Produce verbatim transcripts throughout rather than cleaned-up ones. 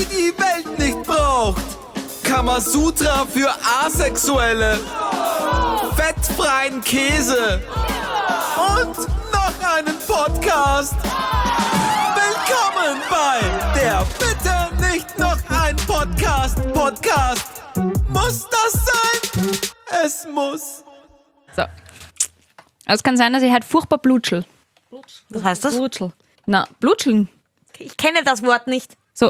die Welt nicht braucht. Kamasutra für Asexuelle. Fettfreien Käse. Und noch einen Podcast. Willkommen bei der Bitte nicht noch ein Podcast. Podcast. Muss das sein? Es muss. So. Also es kann sein, dass ich halt furchtbar blutschel. Was heißt das? Blutschel. Na, blutscheln. Ich kenne das Wort nicht. So.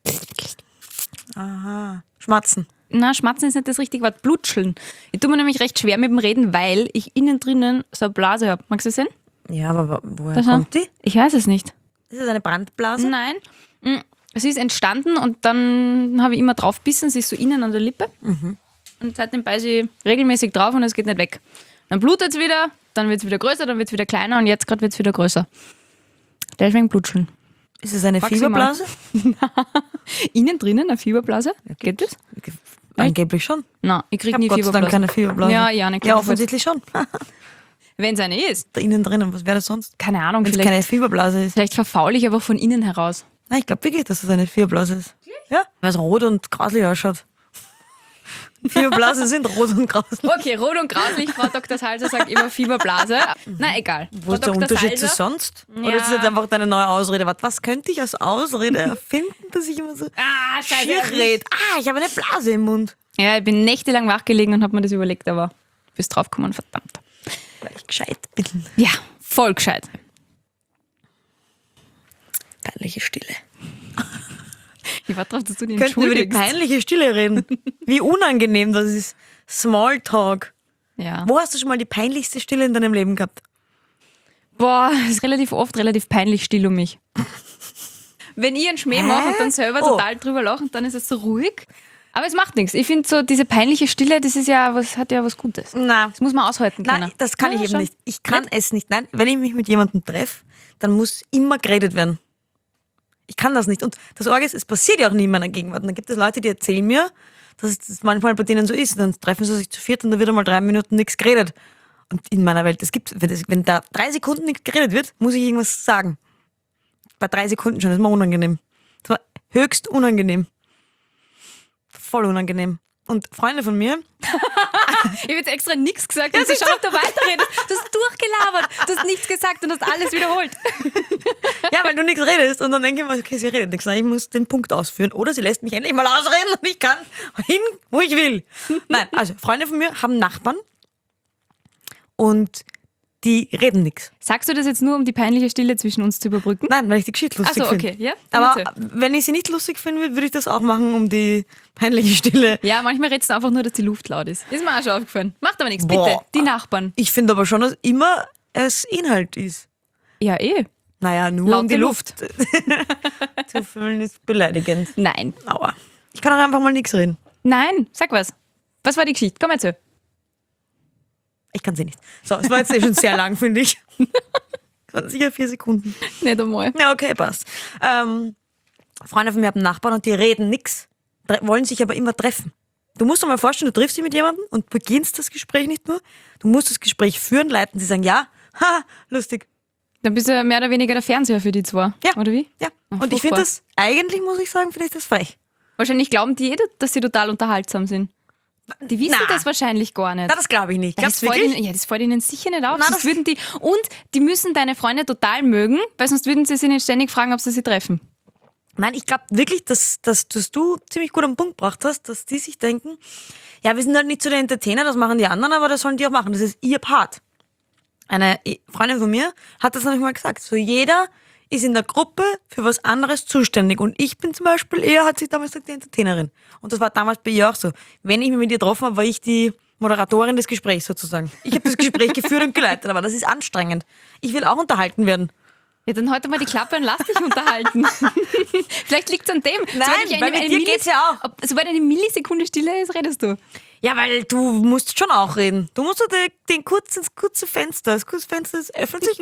Aha. Schmatzen. Na, schmatzen ist nicht das richtige Wort. Blutscheln. Ich tue mir nämlich recht schwer mit dem Reden, weil ich innen drinnen so eine Blase habe. Magst du das sehen? Ja, aber woher Das kommt die? Ich weiß es nicht. Ist das eine Brandblase? Nein. Mm, Sie ist entstanden und dann habe ich immer draufbissen. Sie ist so innen an der Lippe. Mhm. Und seitdem beiße ich regelmäßig drauf und es geht nicht weg. Dann blutet es wieder, dann wird es wieder größer, dann wird es wieder kleiner und jetzt gerade wird es wieder größer. Deswegen blutscheln. Ist es eine Frag sie Fieberblase? Innen drinnen eine Fieberblase? Geht das? Angeblich schon. Nein, ich kriege Ich habe nie Gott sei Fieberblase. Dank keine Fieberblase. Ja, ja, nicht Ja, offensichtlich schon. Wenn es eine ist. Da innen drinnen, was wäre das sonst? Keine Ahnung, Wenn es vielleicht, keine Fieberblase ist. vielleicht verfaule ich aber von innen heraus. Nein, ich glaube wirklich, dass es eine Fieberblase ist. Ja, weil es rot und graslich ausschaut. Fieberblasen sind rot und graslich. Okay, rot und grauslich, Frau Doktor Salzer sagt immer Fieberblase. Na, egal. Wo ist der Unterschied zu sonst? Oder ist das jetzt einfach deine neue Ausrede? Was, was könnte ich als Ausrede erfinden, dass ich immer so Ah, scheiße. schier rede? Ah, ich habe eine Blase im Mund. Ja, ich bin nächtelang wach gelegen und habe mir das überlegt, aber bis draufgekommen, verdammt. Weil ich gescheit bin. Ja, voll gescheit. Peinliche Stille. Ich warte drauf, dass du die Wir könnten über die entschuldigst. peinliche Stille reden. Wie unangenehm das ist. Smalltalk. Ja. Wo hast du schon mal die peinlichste Stille in deinem Leben gehabt? Boah, es ist relativ oft relativ peinlich still um mich. Wenn ich einen Schmäh mache und dann selber Oh. total drüber lache und dann ist es so ruhig. Aber es macht nichts. Ich finde so, diese peinliche Stille, das ist ja was, hat ja was Gutes. Nein. Das muss man aushalten können. Nein, das kann Ja, ich eben schon. nicht. Ich kann es nicht. Nein, wenn ich mich mit jemandem treffe, dann muss immer geredet werden. Ich kann das nicht. Und das Orge ist, es passiert ja auch nie in meiner Gegenwart. Und dann gibt es Leute, die erzählen mir, dass es manchmal bei denen so ist. Dann treffen sie sich zu viert und da wird einmal drei Minuten nichts geredet. Und in meiner Welt, es gibt, wenn, das, wenn da drei Sekunden nichts geredet wird, muss ich irgendwas sagen. Bei drei Sekunden schon, das ist mir unangenehm. Das war höchst unangenehm. Voll unangenehm. Und Freunde von mir, Ich habe jetzt extra nichts gesagt und sie schaut, ob du weiterredest. Du hast durchgelabert, du hast nichts gesagt und hast alles wiederholt. ja, weil du nichts redest. Und dann denke ich mir, okay, sie redet nichts. Nein, ich muss den Punkt ausführen. Oder sie lässt mich endlich mal ausreden und ich kann hin, wo ich will. Nein, also Freunde von mir haben Nachbarn und die reden nichts. Sagst du das jetzt nur, um die peinliche Stille zwischen uns zu überbrücken? Nein, weil ich die Geschichte lustig Ach so, finde. okay, ja. Aber Erzähl. wenn ich sie nicht lustig finden würde, würde ich das auch machen, um die peinliche Stille. Ja, manchmal redest du einfach nur, dass die Luft laut ist. Ist mir auch schon aufgefallen. Macht aber nichts, Boah. bitte. Die Nachbarn. Ich finde aber schon, dass immer es Inhalt ist. Ja, eh. Naja, nur Laute um die Luft. Zu fühlen ist beleidigend. Nein. Aua. Ich kann auch einfach mal nichts reden. Nein, sag was. Was war die Geschichte? Komm erzähl. Ich kann sie nicht. So, es war jetzt eh schon sehr lang, finde ich. Das waren sicher vier Sekunden. Nicht einmal. Ja, okay, passt. Ähm, Freunde von mir haben Nachbarn und die reden nix, tre- wollen sich aber immer treffen. Du musst dir mal vorstellen, du triffst dich mit jemandem und beginnst das Gespräch nicht nur. Du musst das Gespräch führen, leiten, sie sagen ja, haha, lustig. Dann bist du mehr oder weniger der Fernseher für die zwei. Ja. Oder wie? Ja. Ach, Und ich finde furchtbar. das, eigentlich muss ich sagen, finde ich das frech. Wahrscheinlich glauben die jeder, dass sie total unterhaltsam sind. Die wissen Na. das wahrscheinlich gar nicht. Na, das glaube ich nicht. Ja, das Glaubst du fällt wirklich? ihnen, ja, das fällt ihnen sicher nicht auf. Nein, Sonst das- würden die, und die müssen deine Freunde total mögen, weil sonst würden sie sich nicht ständig fragen, ob sie sie treffen. Nein, ich glaube wirklich, dass, dass, dass du ziemlich gut am Punkt gebracht hast, dass die sich denken, ja, wir sind halt nicht so der Entertainer, das machen die anderen, aber das sollen die auch machen. Das ist ihr Part. Eine Freundin von mir hat das nämlich mal gesagt. So jeder ist in der Gruppe für was anderes zuständig. Und ich bin zum Beispiel eher, hat sie damals gesagt, die Entertainerin. Und das war damals bei ihr auch so. Wenn ich mich mit ihr getroffen habe, war ich die Moderatorin des Gesprächs sozusagen. Ich habe das Gespräch geführt und geleitet, aber das ist anstrengend. Ich will auch unterhalten werden. Ja, dann heute mal die Klappe und lass dich unterhalten. Vielleicht liegt es an dem. Nein, weil mit dir geht's ja auch. Ob, sobald eine Millisekunde Stille ist, redest du. Ja, weil du musst schon auch reden. Du musst den, den kurzen, das kurze Fenster, das kurze Fenster, das öffnet sich.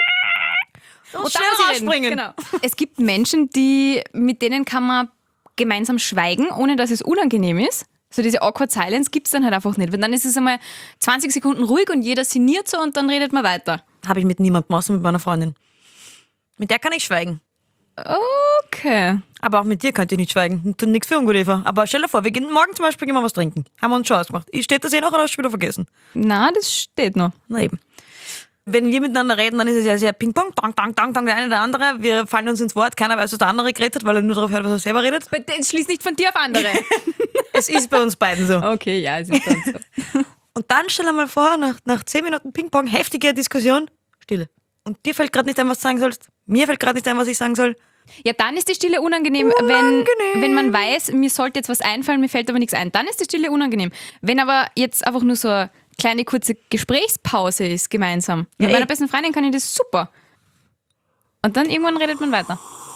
Und, Und schnell dann sie rausspringen. reden. Genau. Es gibt Menschen, die, mit denen kann man gemeinsam schweigen, ohne dass es unangenehm ist. So diese awkward silence gibt es dann halt einfach nicht. Weil dann ist es einmal zwanzig Sekunden ruhig und jeder sinniert so und dann redet man weiter. Habe ich mit niemandem, außer mit meiner Freundin. Mit der kann ich schweigen. Okay. Aber auch mit dir könnt ihr nicht schweigen. Und tun nichts für ungut, Eva. Aber stell dir vor, wir gehen morgen zum Beispiel gehen wir was trinken. Haben wir uns schon ausgemacht. Steht das eh noch oder hast du wieder vergessen? Na, das steht noch. Na eben. Wenn wir miteinander reden, dann ist es ja sehr Ping-Pong, dang, dang, dang, dang, der eine, der andere. Wir fallen uns ins Wort, keiner weiß, was der andere geredet hat, weil er nur darauf hört, was er selber redet. Das schließt nicht von dir auf andere. Es ist bei uns beiden so. Okay, ja, es ist dann so. Und dann stell dir mal vor, nach, nach zehn Minuten Ping-Pong, heftige Diskussion, Stille. Und dir fällt gerade nicht ein, was du sagen sollst. Mir fällt gerade nicht ein, was ich sagen soll. Ja, dann ist die Stille unangenehm, Unangenehm. Wenn, wenn man weiß, mir sollte jetzt was einfallen, mir fällt aber nichts ein. Dann ist die Stille unangenehm. Wenn aber jetzt einfach nur so eine kleine kurze Gesprächspause ist gemeinsam. Mit Ja, meiner eh. besten Freundin kann ich das super. Und dann irgendwann redet man weiter.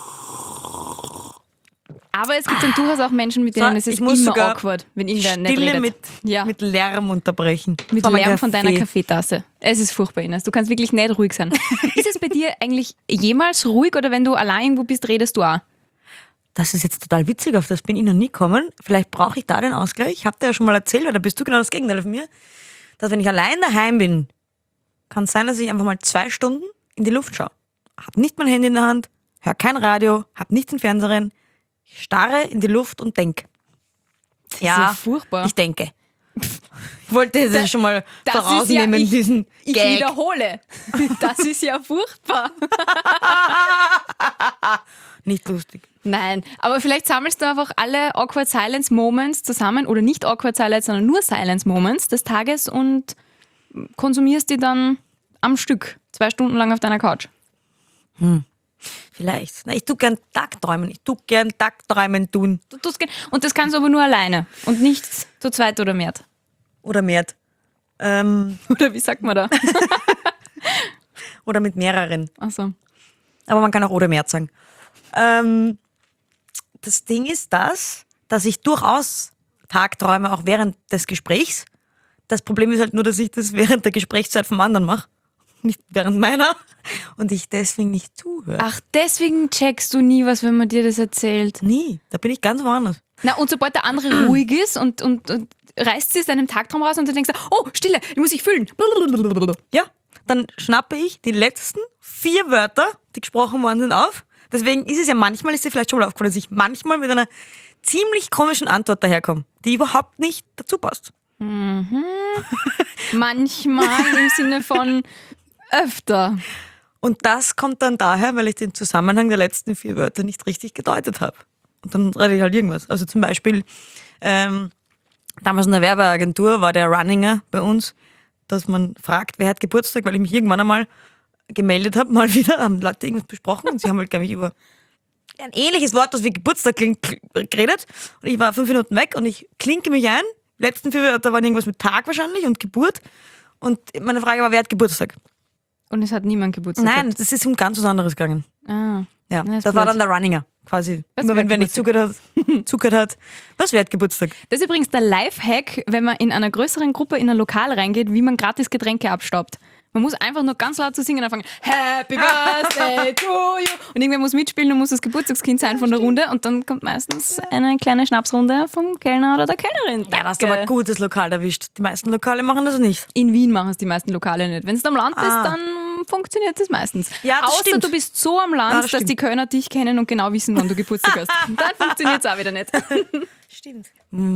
Aber es gibt dann durchaus auch Menschen, mit denen So, es ist ich muss immer sogar awkward, wenn irgendwer nicht Stille redet. mit, ja. mit Lärm unterbrechen. Mit Von meinem Lärm von deiner Kaffee. Kaffeetasse. Es ist furchtbar, Ines. Du kannst wirklich nicht ruhig sein. Ist es bei dir eigentlich jemals ruhig oder wenn du allein irgendwo bist, redest du auch? Das ist jetzt total witzig, auf das bin ich noch nie gekommen. Vielleicht brauche ich da den Ausgleich. Ich habe dir ja schon mal erzählt, weil da bist du genau das Gegenteil von mir. Dass wenn ich allein daheim bin, kann es sein, dass ich einfach mal zwei Stunden in die Luft schaue. Hab nicht mein Handy in der Hand, hör kein Radio, hab nichts im Fernsehen. Ich starre in die Luft und denke. ist ja furchtbar. Ich denke. Ich wollte das schon mal Das ist vorausnehmen, ja, ich, diesen ich Gag. wiederhole. Das ist ja furchtbar. Nicht lustig. Nein, aber vielleicht sammelst du einfach alle Awkward Silence Moments zusammen oder nicht Awkward Silence, sondern nur Silence Moments des Tages und konsumierst die dann am Stück, zwei Stunden lang auf deiner Couch. Vielleicht. Na, ich tu gern Tagträumen. Ich tu gern Tagträumen tun. Du tust gern- Und das kannst du aber nur alleine und nicht zu zweit oder mehr. Oder mehr. Ähm, Oder wie sagt man da? oder mit mehreren. Achso. Aber man kann auch oder mehr sagen. Ähm, das Ding ist das, dass ich durchaus Tagträume auch während des Gesprächs. Das Problem ist halt nur, dass ich das während der Gesprächszeit vom anderen mache. Nicht während meiner. Und ich deswegen nicht zuhöre. Ach, deswegen checkst du nie was, wenn man dir das erzählt. Nie. Da bin ich ganz woanders. Na, und sobald der andere ruhig ist und, und, und reißt sie aus deinem Tagtraum raus und du denkst, oh, Stille, die muss ich füllen. Ja, dann schnappe ich die letzten vier Wörter, die gesprochen worden sind, auf. Deswegen ist es ja manchmal, ist dir vielleicht schon mal aufgefallen, dass ich manchmal mit einer ziemlich komischen Antwort daherkomme, die überhaupt nicht dazu passt. Manchmal im Sinne von öfter. Und das kommt dann daher, weil ich den Zusammenhang der letzten vier Wörter nicht richtig gedeutet habe. Und dann rede ich halt irgendwas. Also zum Beispiel, ähm, damals in der Werbeagentur war der Runninger bei uns, dass man fragt, wer hat Geburtstag, weil ich mich irgendwann einmal gemeldet habe, mal wieder, haben Leute irgendwas besprochen und sie haben halt, glaube ich, über ein ähnliches Wort, das wie Geburtstag klingt, geredet. Und ich war fünf Minuten weg und ich klinke mich ein. Die letzten vier Wörter waren irgendwas mit Tag wahrscheinlich und Geburt. Und meine Frage war, wer hat Geburtstag? Und es hat niemand Geburtstag. Nein, das ist um ganz was anderes gegangen. Ah. Ja, Na, ist das war blöd. dann der Runninger, quasi. Was Immer wer wenn wer nicht zugehört hat, zugehört hat. Was wer hat Geburtstag? Das ist übrigens der Lifehack, wenn man in einer größeren Gruppe in ein Lokal reingeht, wie man gratis Getränke abstaubt. Man muss einfach nur ganz laut zu singen anfangen. Happy Birthday to you. Und irgendwer muss mitspielen und muss das Geburtstagskind sein von der Runde. Und dann kommt meistens eine kleine Schnapsrunde vom Kellner oder der Kellnerin. Ja, das hast du aber ein gutes Lokal erwischt. Die meisten Lokale machen das nicht. In Wien machen es die meisten Lokale nicht. Wenn du am Land bist, Ah. dann funktioniert das meistens. Ja, das Außer stimmt. du bist so am Land, Ja, das dass die stimmt. Kölner dich kennen und genau wissen, wann du Geburtstag hast. Dann funktioniert es auch wieder nicht. Stimmt.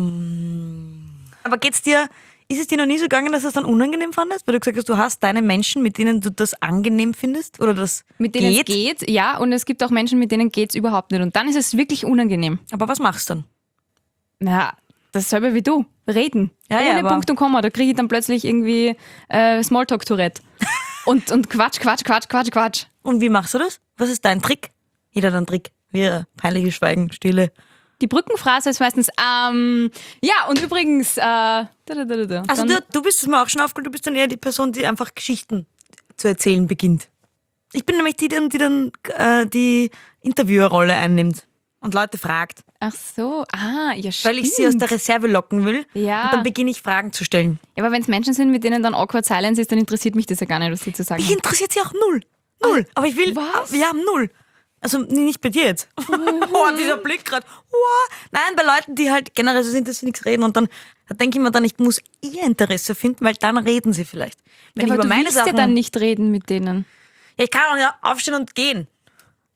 Aber geht's dir, ist es dir noch nie so gegangen, dass du es dann unangenehm fandest? Weil du gesagt hast, du hast deine Menschen, mit denen du das angenehm findest? Oder das Mit denen geht? es geht, ja, und es gibt auch Menschen, mit denen geht es überhaupt nicht. Und dann ist es wirklich unangenehm. Aber was machst du dann? Na, dasselbe wie du. Reden. Ja, ja, Ohne aber- Punkt und Komma. Da kriege ich dann plötzlich irgendwie äh, Smalltalk-Tourette. und, und Quatsch, Quatsch, Quatsch, Quatsch, Quatsch. Und wie machst du das? Was ist dein Trick? Jeder hat einen Trick. Wir, peinliches Schweigen, Stille. Die Brückenphrase ist meistens, ähm, ja, und übrigens, äh, da, da, da, da. Also Dann- du, du bist es mir auch schon aufgefallen, du bist dann eher die Person, die einfach Geschichten zu erzählen beginnt. Ich bin nämlich die, die dann äh, die Interviewerrolle einnimmt und Leute fragt, Ach so, ah, ja, stimmt. weil ich sie aus der Reserve locken will. Ja. Und dann beginne ich Fragen zu stellen. Ja, aber wenn es Menschen sind, mit denen dann Awkward Silence ist, dann interessiert mich das ja gar nicht, was sie zu sagen Mich haben. interessiert sie auch null. Null. Aber ich will, Was? wir haben null. Also nicht bei dir jetzt. Oh, dieser Blick gerade. Wow. Nein, bei Leuten, die halt generell so sind, dass sie nichts reden. Und dann da denke ich mir dann, ich muss ihr Interesse finden, weil dann reden sie vielleicht. Wenn Ja, ich aber über du meine willst Sachen, ja dann nicht reden mit denen. ja, ich kann auch ja aufstehen und gehen.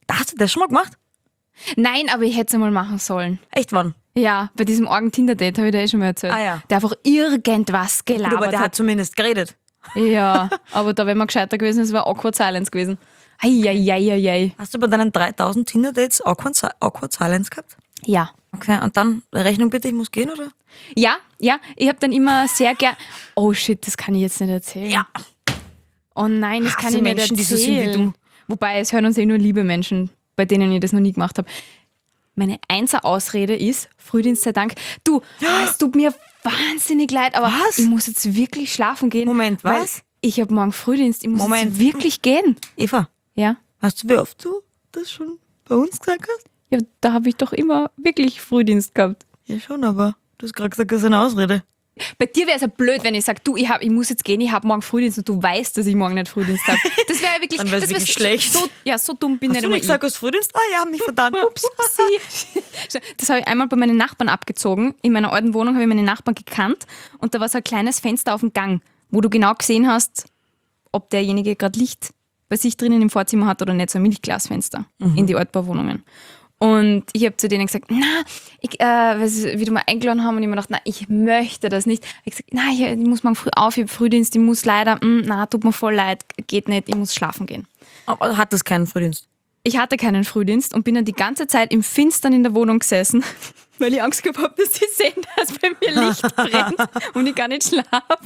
Hast du das schon mal gemacht? Nein, aber ich hätte es einmal machen sollen. Echt wann? Ja, bei diesem Orgen-Tinder-Date habe ich dir eh schon mal erzählt. Ah, ja. Der einfach irgendwas Gut, gelabert aber der hat. hat zumindest geredet. Ja, aber da wäre man gescheiter gewesen, es war Awkward Silence gewesen. Eieieiei. Hast du bei deinen dreitausend Tinder-Dates awkward, Si- awkward Silence gehabt? Ja. Okay, und dann Rechnung bitte, ich muss gehen, oder? Ja, ja, ich habe dann immer sehr gern. Oh shit, das kann ich jetzt nicht erzählen. Ja. Oh nein, das Hasse kann ich nicht Menschen, die so erzählen. sind wie du. Wobei, es hören uns eh nur liebe Menschen, bei denen ich das noch nie gemacht habe. Meine Einser-Ausrede ist, Frühdienst sei Dank. Du, ah, es tut mir wahnsinnig leid, aber Was? ich muss jetzt wirklich schlafen gehen. Moment, weil was? Ich habe morgen Frühdienst, ich muss Moment. jetzt wirklich gehen. Eva, Ja, weißt du, wie oft du das schon bei uns gesagt hast? ja da habe ich doch immer wirklich Frühdienst gehabt. Ja, schon, aber du hast gerade gesagt, das ist eine Ausrede. Bei dir wäre es ja blöd, wenn ich sage, du, ich, hab, ich muss jetzt gehen, ich habe morgen Frühdienst und du weißt, dass ich morgen nicht Frühdienst habe. Das wäre ja wirklich, Dann wär's das wär wirklich so, schlecht. So, ja, so dumm bin Hast ich du nicht nicht einmal gesagt, du hast Frühdienst? Ah ja, mich verdammt. Ups. ich. Das habe ich einmal bei meinen Nachbarn abgezogen. In meiner alten Wohnung habe ich meine Nachbarn gekannt und da war so ein kleines Fenster auf dem Gang, wo du genau gesehen hast, ob derjenige gerade Licht bei sich drinnen im Vorzimmer hat oder nicht, so ein Milchglasfenster in die Altbauwohnungen. Und ich habe zu denen gesagt, na, ich, äh, weil sie wieder mal eingeladen haben und ich mir gedacht, na, ich möchte das nicht. Ich habe gesagt, na, ich, ich muss morgen früh auf, ich habe Frühdienst, ich muss leider, mh, na, tut mir voll leid, geht nicht, ich muss schlafen gehen. Aber hat das keinen Frühdienst? Ich hatte keinen Frühdienst und bin dann die ganze Zeit im Finstern in der Wohnung gesessen, weil ich Angst gehabt habe, dass sie sehen, dass bei mir Licht brennt und ich gar nicht schlafe.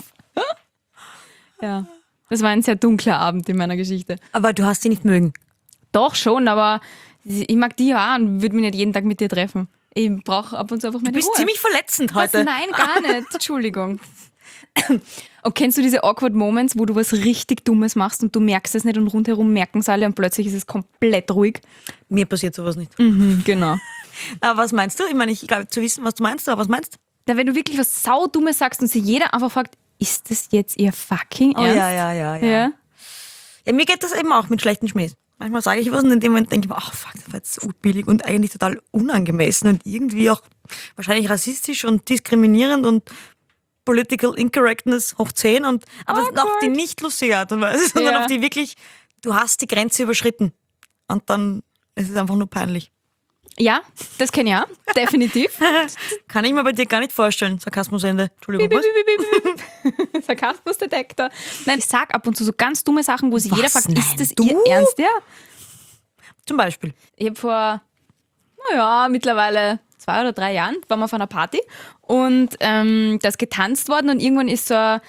Ja, das war ein sehr dunkler Abend in meiner Geschichte. Aber du hast sie nicht mögen. Doch schon, aber ich mag die ja auch und würde mich nicht jeden Tag mit dir treffen. Ich brauche ab und zu einfach meine Du bist Ruhe. ziemlich verletzend Was? heute. Nein, gar nicht. Entschuldigung. Und kennst du diese awkward Moments, wo du was richtig Dummes machst und du merkst es nicht und rundherum merken es alle und plötzlich ist es komplett ruhig? Mir passiert sowas nicht. Mhm, genau. Aber was meinst du? Ich meine, ich glaube zu wissen, was du meinst, aber was meinst du? Da, wenn du wirklich was Saudummes sagst und sich jeder einfach fragt, ist das jetzt ihr fucking Oh, Ernst? ja, ja, ja, ja. Ja. Ja, mir geht das eben auch mit schlechten Schmähs. Manchmal sage ich was und in dem Moment denke ich mir, ach fuck, das war jetzt so billig und eigentlich total unangemessen und irgendwie auch wahrscheinlich rassistisch und diskriminierend und Political Incorrectness hoch zehn und aber Oh auf die Gott. nicht lustige Art und Weise, sondern Ja. auf die wirklich, du hast die Grenze überschritten und dann ist es einfach nur peinlich. Ja, das kenne ich auch. Definitiv. Kann ich mir bei dir gar nicht vorstellen. Sarkasmusende. Entschuldigung, was? Sarkasmusdetektor. Nein, ich sag ab und zu so ganz dumme Sachen, wo sich Was? jeder fragt, Nein, ist das du? ihr Ernst? Ja. Zum Beispiel. Ich habe vor, naja, mittlerweile zwei oder drei Jahren, waren wir auf einer Party und ähm, da ist getanzt worden und irgendwann ist so ein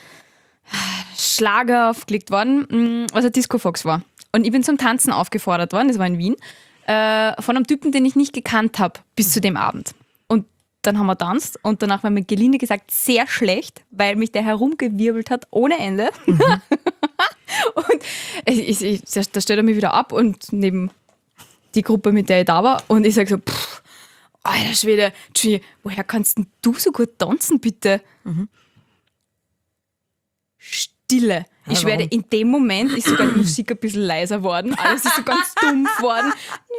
Schlager aufgelegt worden, mh, was ein Disco Fox war. Und ich bin zum Tanzen aufgefordert worden, das war in Wien, äh, von einem Typen, den ich nicht gekannt habe, bis zu dem Abend. Und dann haben wir tanzt und danach war mir gelinde gesagt sehr schlecht, weil mich der herumgewirbelt hat ohne Ende. Mhm. Und ich, ich, ich, da stellt er mich wieder ab und neben die Gruppe, mit der ich da war, und ich sage so, pff, alter Schwede, G, woher kannst denn du so gut tanzen, bitte? Mhm. Stille. Ich Ja, schwöre, warum? in dem Moment ist sogar die Musik ein bisschen leiser worden. Alles ist so ganz dumpf worden.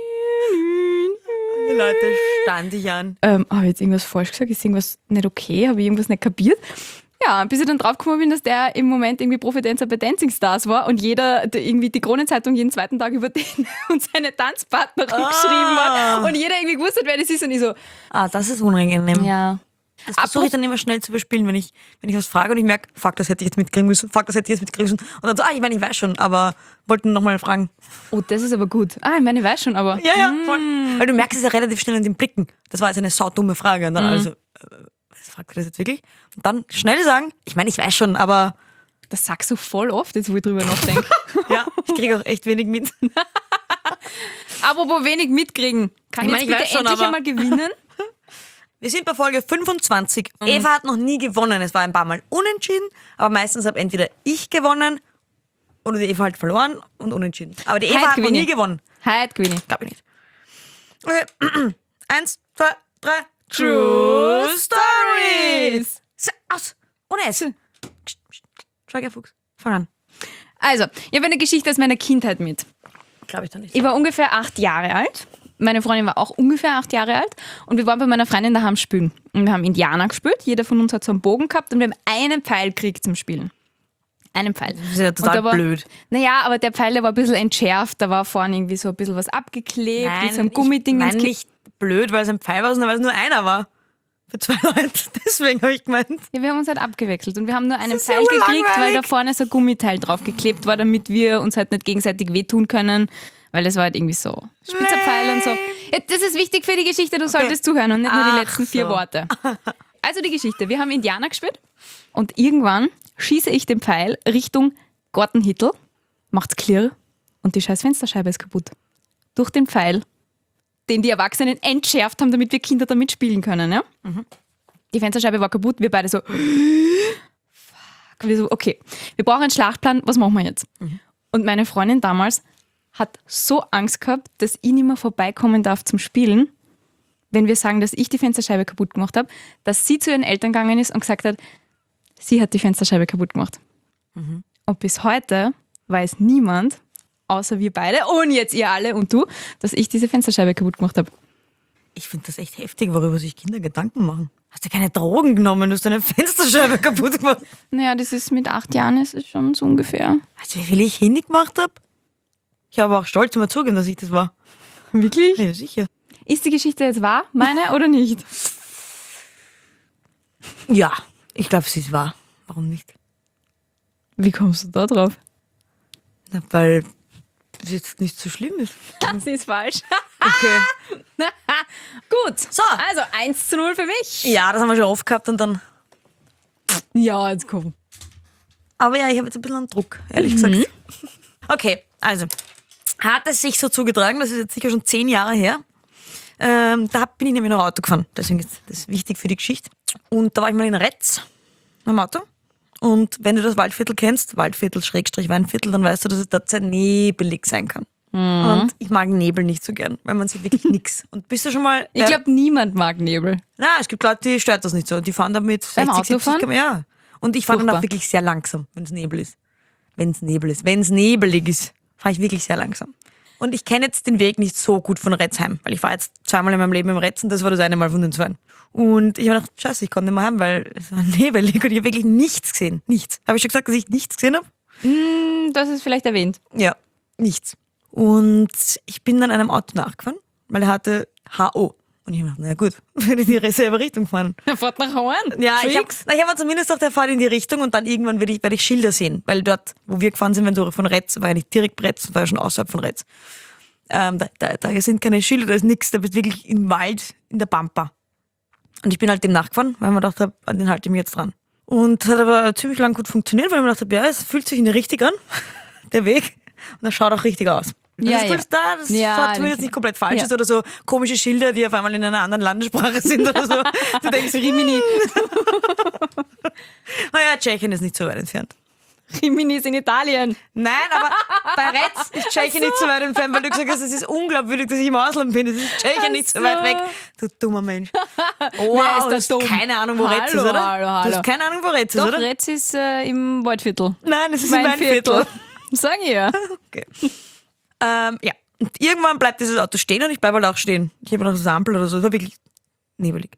Die Leute standen dich an. Ähm, habe ich jetzt irgendwas falsch gesagt? Ist irgendwas nicht okay? Habe ich irgendwas nicht kapiert? Ja, bis ich dann draufgekommen bin, dass der im Moment irgendwie Profidancer bei Dancing Stars war und jeder, der irgendwie die Kronenzeitung jeden zweiten Tag über den und seine Tanzpartnerin Ah. geschrieben hat und jeder irgendwie gewusst hat, wer das ist und ich so, Ah, das ist unangenehm. ja. Das versuche ich dann immer schnell zu überspielen, wenn ich, wenn ich was frage und ich merke, fuck, das hätte ich jetzt mitkriegen müssen, fuck, das hätte ich jetzt mitkriegen müssen. Und dann so, ah, ich meine, ich weiß schon, aber wollte nochmal fragen. Oh, das ist aber gut. Ah, ich meine, ich weiß schon, aber. Ja, ja, voll. Weil du merkst es ja relativ schnell in den Blicken. Das war jetzt eine saudumme Frage. Und dann also, äh, was fragt er das jetzt wirklich? Und dann schnell sagen, ich meine, ich weiß schon, aber Das sagst du voll oft, jetzt wo ich drüber nachdenke. ja, ich kriege auch echt wenig mit. Apropos wenig mitkriegen. Kann Ich ich meine, jetzt ich bitte weiß schon, endlich aber- einmal gewinnen? Wir sind bei Folge fünfundzwanzig. Eva hat noch nie gewonnen. Es war ein paar Mal unentschieden, aber meistens habe entweder ich gewonnen oder die Eva halt verloren und unentschieden. Aber die Eva Heute hat noch gewinne nie ich. gewonnen. Heute gewinne ich. Glaube ich nicht. Okay. Eins, zwei, drei. True Stories. So, aus. Ohne S. Schweigerfuchs. Fang an. Also, ich habe eine Geschichte aus meiner Kindheit mit. Glaube ich doch nicht. Ich war ungefähr acht Jahre alt. Meine Freundin war auch ungefähr acht Jahre alt. Und wir waren bei meiner Freundin daheim spielen. Und wir haben Indianer gespielt. Jeder von uns hat so einen Bogen gehabt und wir haben einen Pfeil gekriegt zum Spielen. Einen Pfeil. Das ist ja total Und da war, blöd. Naja, aber der Pfeil, der war ein bisschen entschärft. Da war vorne irgendwie so ein bisschen was abgeklebt, wie so ein Gummiding. ich ins meine Ki- nicht blöd, weil es ein Pfeil war, sondern weil es nur einer war. Für zwei Leute. Deswegen habe ich gemeint. Ja, wir haben uns halt abgewechselt und wir haben nur einen ist Pfeil so gekriegt, weil langweilig. da vorne so ein Gummiteil draufgeklebt war, damit wir uns halt nicht gegenseitig wehtun können, weil das war halt irgendwie so spitzer Pfeil und so. Ja, das ist wichtig für die Geschichte, du solltest zuhören und nicht nur die Ach letzten vier so. Worte. Also die Geschichte, wir haben Indianer gespielt und irgendwann schieße ich den Pfeil Richtung Gartenhittel, macht's klirr und die scheiß Fensterscheibe ist kaputt. Durch den Pfeil, den die Erwachsenen entschärft haben, damit wir Kinder damit spielen können. Ja? Mhm. Die Fensterscheibe war kaputt, wir beide so, fuck. Wir so, okay, wir brauchen einen Schlachtplan, was machen wir jetzt? Mhm. Und meine Freundin damals hat so Angst gehabt, dass ich nicht mehr vorbeikommen darf zum Spielen, wenn wir sagen, dass ich die Fensterscheibe kaputt gemacht habe, dass sie zu ihren Eltern gegangen ist und gesagt hat, sie hat die Fensterscheibe kaputt gemacht. Mhm. Und bis heute weiß niemand, außer wir beide und jetzt ihr alle und du, dass ich diese Fensterscheibe kaputt gemacht habe. Ich finde das echt heftig, worüber sich Kinder Gedanken machen. Hast du keine Drogen genommen? Du hast deine Fensterscheibe kaputt gemacht. Naja, das ist mit acht Jahren, ist es schon so ungefähr. Weißt du, wie viel ich hingemacht habe? Ich habe auch stolz mal zugeben, dass ich das war. Wirklich? Ja, sicher. Ist die Geschichte jetzt wahr, meine oder nicht? Ja, ich glaube, sie ist wahr. Warum nicht? Wie kommst du da drauf? Na, weil es jetzt nicht so schlimm ist. Sie ist falsch. Okay. Gut. So. Also eins zu null für mich. Ja, das haben wir schon oft gehabt und dann. Ja, jetzt komm. Aber ja, ich habe jetzt ein bisschen einen Druck, ehrlich gesagt. Okay, also. Hat es sich so zugetragen, das ist jetzt sicher schon zehn Jahre her. Ähm, da bin ich nämlich noch Auto gefahren. Deswegen ist das wichtig für die Geschichte. Und da war ich mal in Retz mit dem Auto. Und wenn du das Waldviertel kennst, Waldviertel, Schrägstrich, Weinviertel, dann weißt du, dass es dort sehr nebelig sein kann. Mhm. Und ich mag Nebel nicht so gern, weil man sieht wirklich nichts. Und bist du schon mal... Ich glaube, niemand mag Nebel. Na, es gibt Leute, die stört das nicht so. Die fahren damit Beim sechzig, siebzig Autofahren? Kilometer. Ja. Und ich fahre dann auch Furchtbar. wirklich sehr langsam, wenn es Nebel ist. Wenn es Nebel ist. Wenn es nebelig ist, fahre ich wirklich sehr langsam. Und ich kenne jetzt den Weg nicht so gut von Retz heim, weil ich war jetzt zweimal in meinem Leben im Retz und das war das eine Mal von den zwei. Und ich habe gedacht, scheiße, ich konnte nicht mehr heim, weil es war nebelig und ich habe wirklich nichts gesehen. Nichts. Habe ich schon gesagt, dass ich nichts gesehen habe? Hm, das ist vielleicht erwähnt. Ja, nichts. Und ich bin dann einem Auto nachgefahren, weil er hatte H O. Und ich habe gedacht, na gut, würde ich in die selbe Richtung fahren. Er fährt nach Horn. Ja, ich habe Freaks. ich hab zumindest gedacht, er fährt in die Richtung und dann irgendwann werde ich, werd ich Schilder sehen. Weil dort, wo wir gefahren sind, wenn du von Retz, war ja nicht direkt Retz, war ja schon außerhalb von Retz. Ähm, da, da, da sind keine Schilder, da ist nichts, da bist wirklich im Wald, in der Pampa. Und ich bin halt dem nachgefahren, weil ich mir gedacht habe, an den halte ich mich jetzt dran. Und hat aber ziemlich lang gut funktioniert, weil ich mir gedacht habe, ja, es fühlt sich in die Richtung an, der Weg. Und das schaut auch richtig aus. Ja, das ist ja. gut da, das Ja, schaut zumindest das- nicht komplett falsch ja. ist oder so komische Schilder, die auf einmal in einer anderen Landessprache sind oder so. Du denkst, Rimini. Naja, Tschechien ist nicht so weit entfernt. Rimini ist in Italien. Nein, aber bei Retz ist Tschechien nicht so weit entfernt, weil du gesagt hast, es ist unglaubwürdig, dass ich im Ausland bin. Es ist Tschechien Ach nicht so so. weit weg. Du dummer Mensch. Wer Wow, ist du da hast dumm? keine Ahnung, wo Retz ist, Hallo, oder? hallo, Du hallo. hast keine Ahnung, wo Retz ist, Doch, oder? Retz ist äh, im Waldviertel. Nein, es ist in meinem Viertel. Sag ich ja. Okay. Ähm, ja. Und irgendwann bleibt dieses Auto stehen und ich bleibe halt auch stehen. Ich habe noch das Ampel oder so. Es war wirklich nebelig.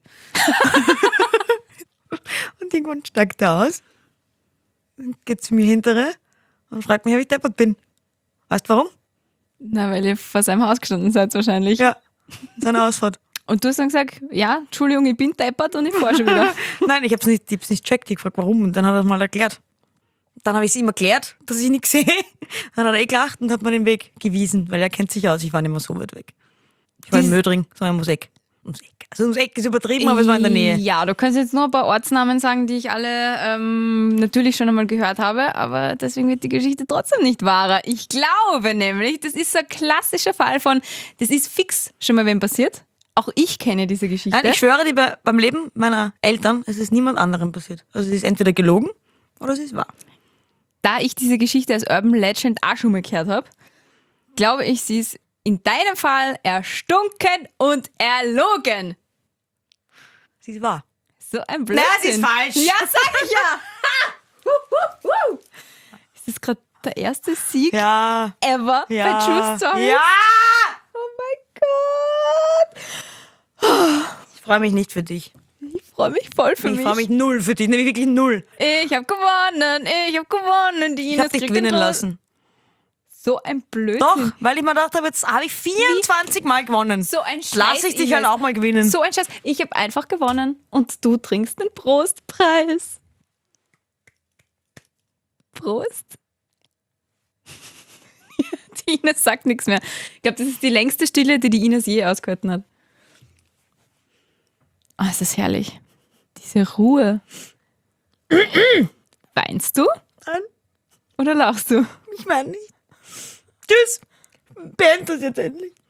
Und irgendwann steigt er aus und geht zu mir hintere und fragt mich, ob ich deppert bin. Weißt du warum? Na, weil ihr vor seinem Haus gestanden seid wahrscheinlich. Ja, seine Ausfahrt. Und du hast dann gesagt, ja, Entschuldigung, ich bin deppert und ich fahr schon wieder. Nein, ich habe es nicht, ich hab's nicht checkt. Ich gefragt, warum. Und dann hat er es mal erklärt. Dann habe ich es ihm erklärt, dass ich nichts sehe. Dann hat er eh gelacht und hat mir den Weg gewiesen, weil er kennt sich aus. Ich war nicht mehr so weit weg. Ich war in Das- Mödring, sondern ums Eck. Ums Eck. Also ums Eck ist übertrieben, aber es war in der Nähe. Ja, du kannst jetzt nur ein paar Ortsnamen sagen, die ich alle ähm, natürlich schon einmal gehört habe, aber deswegen wird die Geschichte trotzdem nicht wahrer. Ich glaube nämlich, das ist so ein klassischer Fall von, das ist fix schon mal wem passiert. Auch ich kenne diese Geschichte. Nein, ich schwöre dir, bei, beim Leben meiner Eltern, es ist niemand anderem passiert. Also es ist entweder gelogen oder es ist wahr. Da ich diese Geschichte als Urban Legend auch schon mal gehört habe, glaube ich, sie ist in deinem Fall erstunken und erlogen. Sie ist wahr. So ein Blödsinn. Nein, sie ist falsch. Ja, sag ich ja. Ist das gerade der erste Sieg Ja. ever Ja. bei True Story? Ja. Oh mein Gott. Ich freue mich nicht für dich. Ich freue freue mich voll für Ich mich. freue mich null für dich, nämlich wirklich null. Ich habe gewonnen, ich habe gewonnen. Die Ich Ines habe dich kriegt gewinnen den Trost. lassen. So ein Blödsinn. Doch, weil ich mir gedacht habe, jetzt habe ich vierundzwanzig Mal gewonnen. So ein Scheiß. Lass ich dich halt Ines. auch mal gewinnen. So ein Scheiß. Ich habe einfach gewonnen und du trinkst den Prostpreis. Prost. Die Ines sagt nichts mehr. Ich glaube, das ist die längste Stille, die die Ines je ausgehalten hat. Oh, es ist herrlich. Diese Ruhe. Weinst du? Nein, Oder lachst du? ich meine nicht. Tschüss. Beend das jetzt endlich.